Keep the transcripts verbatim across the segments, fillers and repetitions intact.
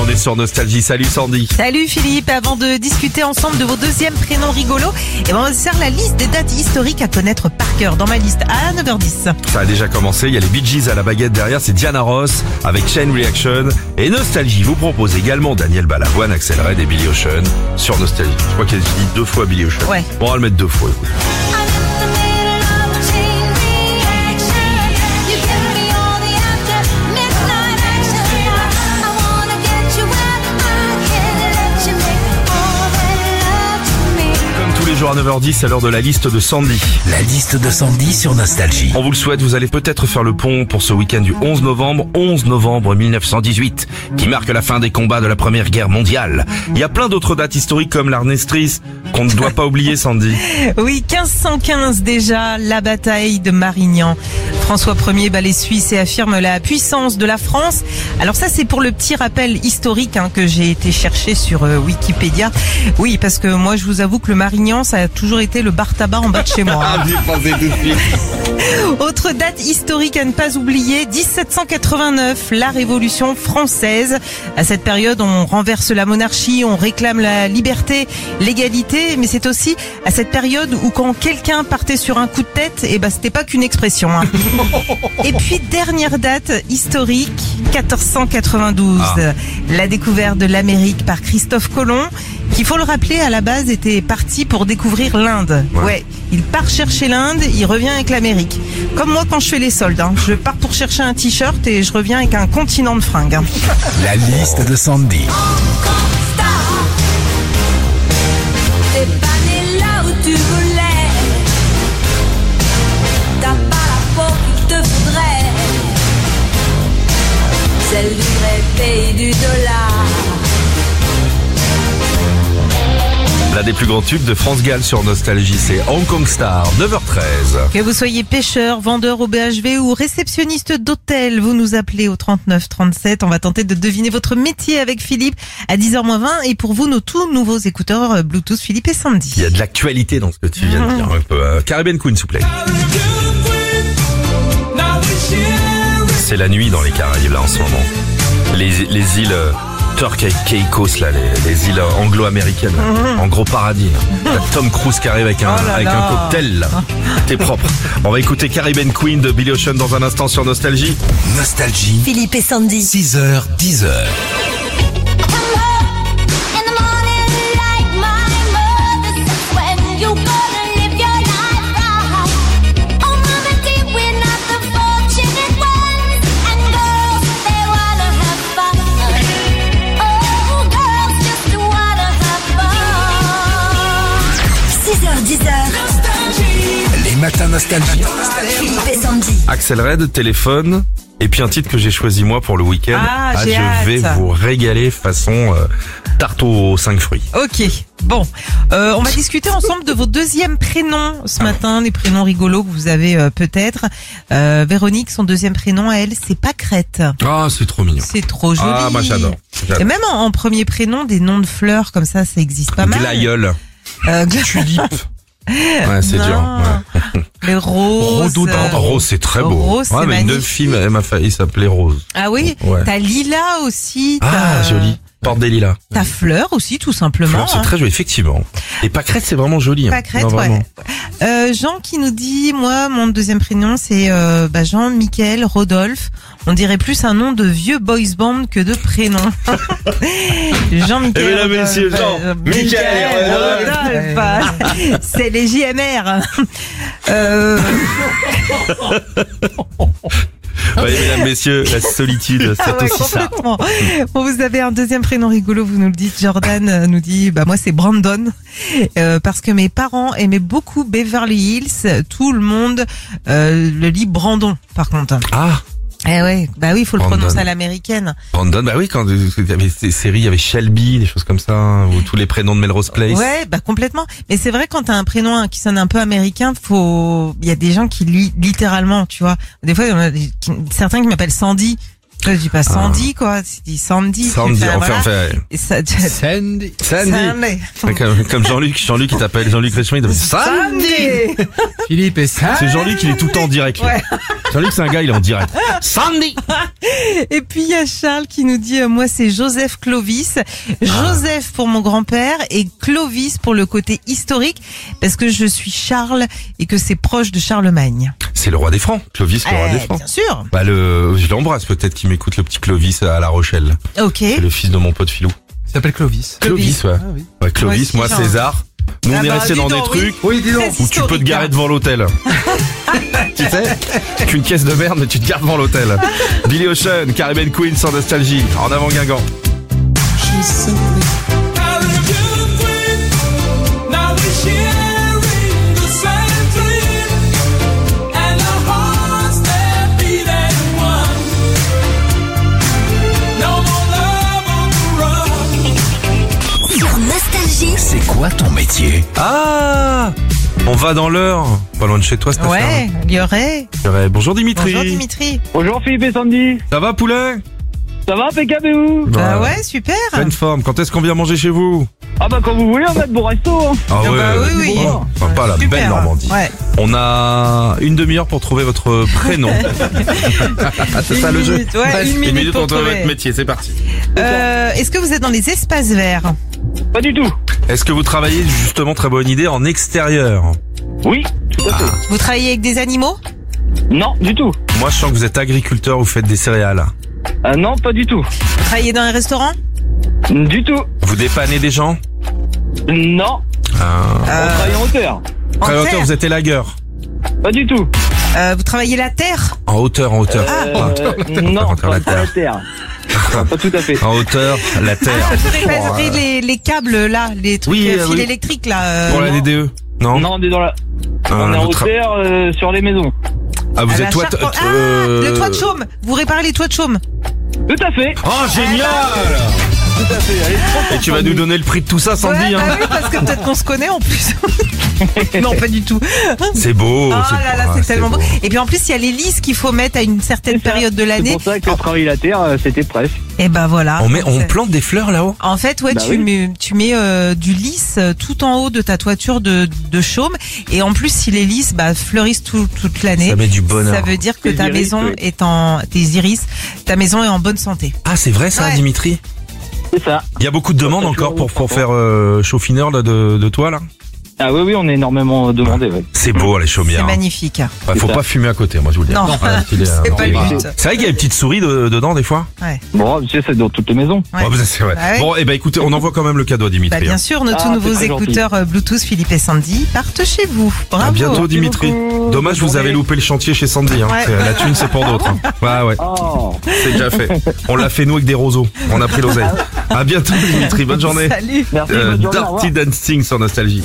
on est sur Nostalgie. Salut Sandy. Salut Philippe, avant de discuter ensemble de vos deuxièmes prénoms rigolos, eh ben on va se faire la liste des dates historiques à connaître par cœur dans ma liste à neuf heures dix. Ça a déjà commencé, il y a les Bee Gees à la baguette derrière, c'est Diana Ross avec Chain Reaction. Et Nostalgie vous propose également Daniel Balavoine, Axel Red et Billy Ocean sur Nostalgie. Je crois qu'elle dit deux fois Billy Ocean. Ouais. Bon, on va le mettre deux fois. Écoute. À neuf heures dix, à l'heure de la liste de Sandy. La liste de Sandy sur Nostalgie. On vous le souhaite, vous allez peut-être faire le pont pour ce week-end du onze novembre, onze novembre mille neuf cent dix-huit, qui marque la fin des combats de la Première Guerre mondiale. Il y a plein d'autres dates historiques comme l'armistice qu'on ne doit pas oublier, Sandy. Oui, quinze cent quinze déjà, la bataille de Marignan. François Ier bat les Suisses et affirme la puissance de la France. Alors ça, c'est pour le petit rappel historique hein, que j'ai été chercher sur euh, Wikipédia. Oui, parce que moi, je vous avoue que le Marignan, ça a toujours été le bar tabac en bas de chez moi. Ah, j'y pensais tout de suite. Autre date historique à ne pas oublier, dix-sept cent quatre-vingt-neuf, la Révolution française. À cette période, on renverse la monarchie, on réclame la liberté, l'égalité, mais c'est aussi à cette période où quand quelqu'un partait sur un coup de tête, eh ben c'était pas qu'une expression. Hein. Et puis dernière date historique, quatorze cent quatre-vingt-douze, ah. La découverte de l'Amérique par Christophe Colomb, qui, faut le rappeler, à la base était parti pour découvrir l'Inde. Ouais. ouais, il part chercher l'Inde, il revient avec l'Amérique. Comme moi quand je fais les soldes, hein. Je pars pour chercher un t-shirt et je reviens avec un continent de fringues. Hein. La liste de Sandy. T'es pas né là où tu voulais. T'as pas la peau qu'il te faudrait. Celle du vrai pays du dollar. L'un des plus grands tubes de France Gall sur Nostalgie, c'est Hong Kong Star, neuf heures treize. Que vous soyez pêcheur, vendeur au B H V ou réceptionniste d'hôtel, vous nous appelez au trente-neuf trente-sept. On va tenter de deviner votre métier avec Philippe à dix heures moins vingt. Et pour vous, nos tout nouveaux écouteurs Bluetooth Philippe et Sandy. Il y a de l'actualité dans ce que tu viens de dire. Un peu. Euh, Caribbean Queen, s'il vous plaît. C'est la nuit dans les Caraïbes, là, en ce moment. Les, les îles... Turk et Caicos, là, les, les îles anglo-américaines, mmh. En gros paradis. Là. Tom Cruise qui arrive avec un, oh là avec là. un cocktail, là. T'es propre. On va écouter Caribbean Queen de Billy Ocean dans un instant sur Nostalgie. Nostalgie. Philippe et Sandy. six heures, dix heures. Les matins Nostalgie. Philippe et Sandy. Axel Red, téléphone. Et puis un titre que j'ai choisi moi pour le week-end. Ah, ah j'ai je vais hâte. vous régaler façon euh, tarte aux cinq fruits. Ok, bon, euh, on va discuter ensemble de vos deuxièmes prénoms ce ah matin, ouais. Les prénoms rigolos que vous avez euh, peut-être. Euh, Véronique, son deuxième prénom à elle, c'est Pâquerette. Ah, c'est trop mignon. C'est trop joli. Ah, moi j'adore. j'adore. Et même en, en premier prénom, des noms de fleurs comme ça, ça existe pas mal. Glaïeul. Euh, Tulipe. Ouais, c'est non. dur. Ouais. Les roses. Rhododendron. Rose, c'est très beau. Rose, c'est ouais, mais magnifique. une fille, elle m'a failli s'appeler Rose. Ah oui, ouais. T'as Lila aussi. Ah, t'as... joli. Porte des lilas. T'as Fleur aussi, tout simplement. Fleur, c'est hein. très joli, effectivement. Et Pâquerette, c'est vraiment joli. Hein. Pâquerette, non, ouais. Euh, Jean qui nous dit, moi, mon deuxième prénom, c'est euh, bah, Jean-Michel Rodolphe. On dirait plus un nom de vieux boys band que de prénom. Jean-Michel. Eh mesdames, messieurs, Jean, euh, Michel Rodolphe. C'est les J M R. euh... Oui, mesdames, messieurs, la solitude, c'est Ah ouais, aussi ça. bon, vous avez un deuxième prénom rigolo, vous nous le dites. Jordan euh, nous dit, bah moi c'est Brandon, euh, parce que mes parents aimaient beaucoup Beverly Hills. Tout le monde euh, le lit Brandon, par contre. Ah. Eh ouais, bah oui, il faut le Brandon. prononcer à l'américaine. Brandon, bah oui, quand il y avait ces séries, il y avait Shelby, des choses comme ça, ou tous les prénoms de Melrose Place. Ouais, bah complètement. Mais c'est vrai, quand t'as un prénom qui sonne un peu américain, faut, il y a des gens qui lisent littéralement, tu vois. Des fois, il y en a des... certains qui m'appellent Sandy. Je dis pas Sandy, ah. quoi. Tu dis Sandy. Sandy, enfin, enfin, voilà. enfin. Et ça, Sandy. Sandy. Sandy. Comme, comme Jean-Luc, Jean-Luc qui t'appelle, Jean-Luc Réchon, il t'appelle Sandy. Sandy. Philippe et ça. C'est Jean-Luc, il est tout le temps en direct. lui. Ouais. Jean-Luc, c'est un gars, il est en direct. Sandy. Et puis il y a Charles qui nous dit, euh, moi c'est Joseph Clovis. Joseph pour mon grand-père et Clovis pour le côté historique, parce que je suis Charles et que c'est proche de Charlemagne. C'est le roi des Francs. Clovis, le roi Eh, des Francs. bien sûr. Bah le, je l'embrasse peut-être qu'il m'écoute, le petit Clovis à La Rochelle. Ok. C'est le fils de mon pote Philou. Il s'appelle Clovis. Clovis, ouais. Ah oui. Ouais, Clovis, Moi moi, aussi, César. Nous, on Ah est bah, resté dis dans donc, des oui. trucs Oui, dis donc. Très où tu peux te historique, garer hein. devant l'hôtel. Tu sais, qu'une caisse de merde, mais tu te gares devant l'hôtel. Billy Ocean, Caribbean Queen sans nostalgie. En avant Guingamp. Sur Nostalgie. C'est quoi ton métier? Ah, on va dans l'heure. Pas loin de chez toi, c'est Ouais, il y aurait. Bonjour Dimitri. Bonjour Dimitri. Bonjour Philippe et Sandy, Ça va poulet? ça va impeccable et vous? Bah ouais, super. Pleine forme. Quand est-ce qu'on vient manger chez vous? Ah bah quand vous voulez, on va de bon resto hein. Ah Ah bah oui, oui. bon, sympa la Super. belle Normandie. Ouais. On a une demi-heure pour trouver votre prénom. C'est ça Une le jeu. minute, ouais, une minute pour trouver trouver. votre métier, c'est parti. Euh, est-ce que vous êtes dans les espaces verts? Pas du tout. Est-ce que vous travaillez justement, très bonne idée, en extérieur? Oui, tout à fait. Vous travaillez avec des animaux? Non, du tout. Moi je sens que vous êtes agriculteur, vous faites des céréales. Ah non, pas du tout. Vous travaillez dans un restaurant? Du tout. Vous dépannez des gens? Non, Ah. on travaille en hauteur. En Très hauteur, terre? vous êtes élagueur. Pas du tout. Euh, vous travaillez la terre? En hauteur, en hauteur. Euh, non, Encore pas, la pas la terre. Non, pas tout à fait. En hauteur, la terre. Ah, vous réparez les, les câbles là, les trucs Oui, euh, euh, fils oui. électriques là. euh, Pour la D D E? Non? Non, on est dans la... Ah, on est en vous tra- hauteur euh, sur les maisons. Ah, vous à êtes la toit... charpente- euh, Ah, le toit de chaume. Vous réparez les toits de chaume. Tout à fait. Oh, génial! Tout à fait. Allez, Et tu vas nous donner le prix de tout ça, Sandy, Ouais, hein? bah oui, parce que peut-être qu'on se connaît en plus. Non, pas du tout. C'est beau. Oh c'est là là, ah, c'est tellement beau. beau. Et puis en plus, il y a les lys qu'il faut mettre à une certaine C'est ça. période de C'est l'année. pour ça que travailler la terre, euh, c'était presque. Et ben voilà. On met, on C'est- plante des fleurs là-haut? En fait, ouais, Bah tu oui. mets, tu mets euh, du lys euh, tout en haut de ta toiture de, de chaume. Et en plus, si les lys bah, fleurissent tout- toute l'année, Ça met du bonheur. ça veut dire que Tes ta iris, maison oui. est en, tes iris, ta maison est en bonne santé. Ah, c'est vrai ça, Ouais. Dimitri? C'est ça. Il y a beaucoup de demandes Ça, ça, encore je pour, vois, pour par faire euh, chauffineur là, de, de toi là? Ah oui, oui, on est énormément demandé, ouais. C'est beau les C'est chaumières. hein. magnifique. Ouais, faut ça. pas fumer à côté, moi je vous le dis. Non, Ah, il est, euh, c'est non, pas il le est- but. C'est vrai qu'il y a une petite souris de- dedans des fois? Ouais. Bon, tu sais, c'est dans toutes les maisons. Ouais. Ouais, bah, c'est vrai. Bah ouais. Bon, et ben écoutez, on envoie quand même le cadeau à Dimitri. Bah, bien hein. sûr, nos Ah, tout c'est nouveaux très gentil. écouteurs euh, Bluetooth Philippe et Sandy partent chez vous. Bravo. À bientôt Dimitri. beaucoup. Dommage, Bonne vous avez journée. loupé le chantier chez Sandy. Hein. Ouais. C'est- La thune, c'est pour d'autres. hein. Ouais, ouais. Oh. C'est déjà fait. On l'a fait nous avec des roseaux. On a pris l'oseille. À bientôt Dimitri. Bonne journée. Salut. Merci, Euh, bonne journée, au revoir. Dirty Dancing sur Nostalgie.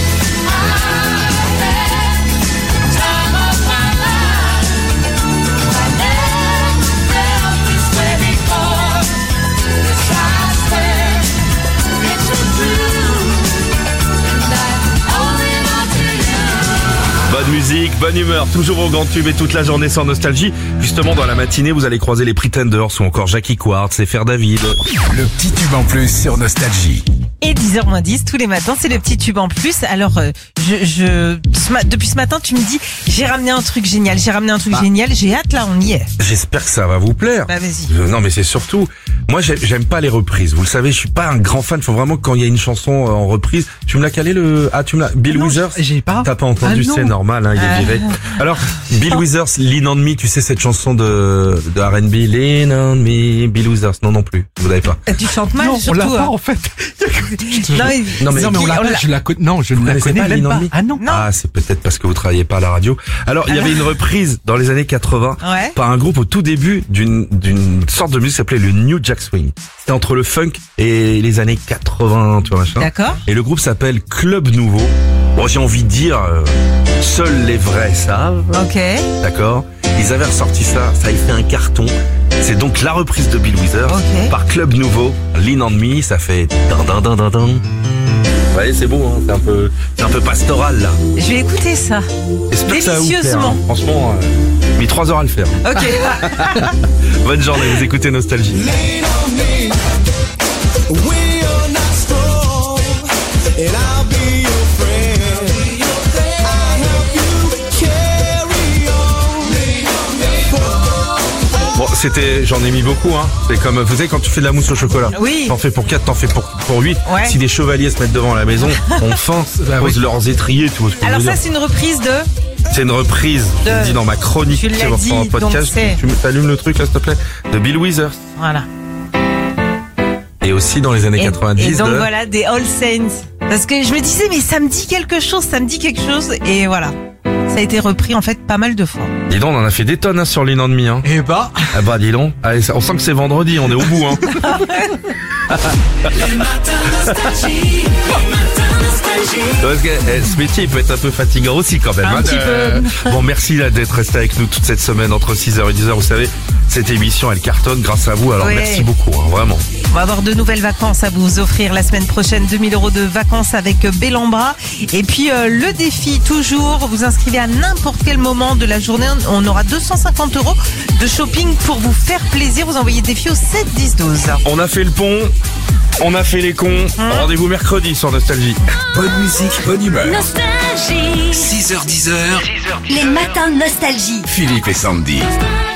Bonne musique, bonne humeur, toujours au grand tube et toute la journée sans nostalgie. Justement, dans la matinée, vous allez croiser les Pretenders ou encore Jackie Quartz et Faire David. Le petit tube en plus sur Nostalgie. Et dix heures moins dix, tous les matins, c'est le petit tube en plus. Alors, euh, je, je, ce ma- depuis ce matin, tu me dis, j'ai ramené un truc génial, j'ai ramené un truc génial, j'ai hâte, là, on y est. J'espère que ça va vous plaire. Bah, vas-y. Euh, non mais c'est surtout, moi j'ai- j'aime pas les reprises. Vous le savez, je suis pas un grand fan. Faut vraiment que quand il y a une chanson euh, en reprise, tu me l'as calé le, ah tu me l'as, Bill Non, Withers. j'ai pas. T'as pas entendu, Ah, non. c'est normal, hein, il est Ah. viré. Alors Bill Withers, Lean on Me, tu sais cette chanson de de R and B, Lean on Me, Bill Withers, non non plus, vous l'avez pas. Euh, Tu chantes mal, Non, on surtout. l'a pas hein. en fait. Non, mais, Non, mais- non mais on l'a on pas, l'a- je la connais. Non, je ne la connaissez connais pas, même Lean on pas. Me Ah non. Non. Ah, c'est peut-être parce que vous travaillez pas à la radio. Alors, il y avait une reprise dans les années quatre-vingts Ouais. par un groupe au tout début d'une d'une sorte de musique qui s'appelait le New Jack Swing. C'était entre le funk et les années quatre-vingts, tu vois machin. D'accord. Et le groupe s'appelle Club Nouveau. Bon, j'ai envie de dire, euh, seuls les vrais savent, Ok. d'accord? Ils avaient ressorti ça, ça a fait un carton. C'est donc la reprise de Bill Withers Ok. par Club Nouveau, Lean on Me, ça fait din din din din din. Vous voyez, c'est beau, hein, c'est un peu, c'est un peu pastoral là. Je vais écouter ça. J'espère que ça va vous plaire, Délicieusement. hein. Franchement, euh, mis trois heures à le faire. Ok. Bonne journée, vous écoutez Nostalgie. And I'll be your friend. I'll help you C'était, j'en ai mis beaucoup, hein. C'est comme, vous savez, quand tu fais de la mousse au chocolat. Oui. T'en fais pour quatre, t'en fais pour, pour huit. Ouais. Si des chevaliers se mettent devant la maison, enfin, posent leurs étriers, tout. ce que Alors je veux ça, dire. c'est une reprise de... C'est une reprise, De- je le dis dans ma chronique, Tu tu l'as vas dit, reprendre un podcast, donc c'est- tu m'allumes le truc là, s'il te plaît, de Bill Withers. Voilà. Et aussi dans les années Et, quatre-vingt-dix et donc de... voilà, des All Saints. Parce que je me disais, mais ça me dit quelque chose, ça me dit quelque chose. Et voilà. Ça a été repris en fait pas mal de fois. Dis donc, on en a fait des tonnes hein, sur l'In on Me. Hein. Eh bah, Ah bah dis donc, allez, ça- on sent que c'est vendredi, on est au bout. Hein. Parce que eh, ce métier il peut être un peu fatigant aussi quand même. Un hein, petit de- Bon, merci là d'être resté avec nous toute cette semaine entre six heures et dix heures. Vous savez, cette émission elle cartonne grâce à vous, alors Ouais. merci beaucoup, hein, vraiment. On va avoir de nouvelles vacances à vous offrir la semaine prochaine. deux mille euros de vacances avec Bellambra. Et puis euh, le défi toujours, vous inscrivez à n'importe quel moment de la journée. On aura deux cent cinquante euros de shopping pour vous faire plaisir. Vous envoyez défi au sept dix douze. On a fait le pont, on a fait les cons. Rendez-vous mercredi sur Nostalgie. bonne musique, bonne humeur. Nostalgie. six heures dix heures, Les matins de nostalgie. Philippe et Sandy. Nostalgie.